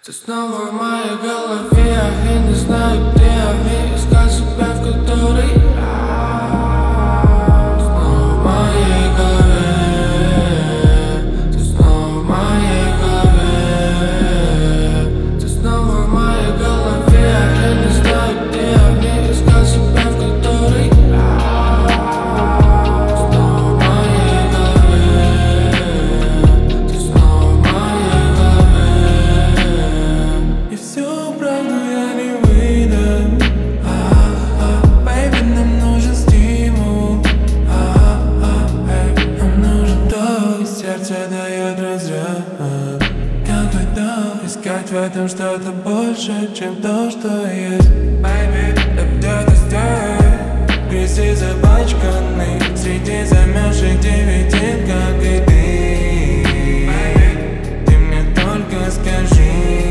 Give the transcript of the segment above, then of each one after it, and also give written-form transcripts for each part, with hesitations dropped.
Ты снова в моей голове, я не знаю где, мне искать себя, в которой снова в моей голове. Ты снова в моей голове. Ты снова в моей голове, я не знаю где, мне искать себя, в которой снова в моей голове. Ты снова в моей голове. И всю правду я не выдам. Baby, нам нужен стимул. Нам нужен то, и сердце дает разряд. Как вдох, искать в этом что-то больше, чем то, что есть. Baby, да где-то здесь, в грязи запачканный, среди замерзших дивиденд, как и ты. Baby, ты мне только скажи.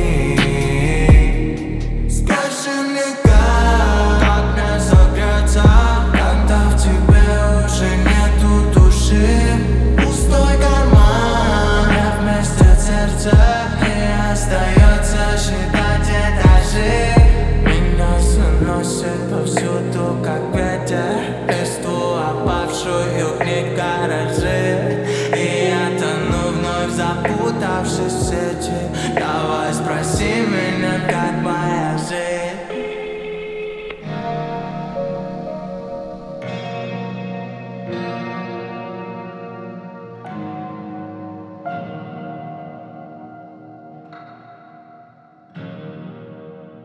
Скажи мне, как мне согреться, когда в тебе уже нету души. Пустой карман, вместо сердца, и остается считать этажи. Меня заносит повсюду, как ветер, листву опавшую книг гаражи. И я тону вновь, запутавшись в сети. Давай спроси меня, как моя жизнь.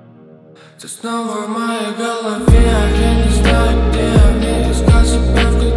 Ты снова в моей голове, я не знаю где, мне искать себя, в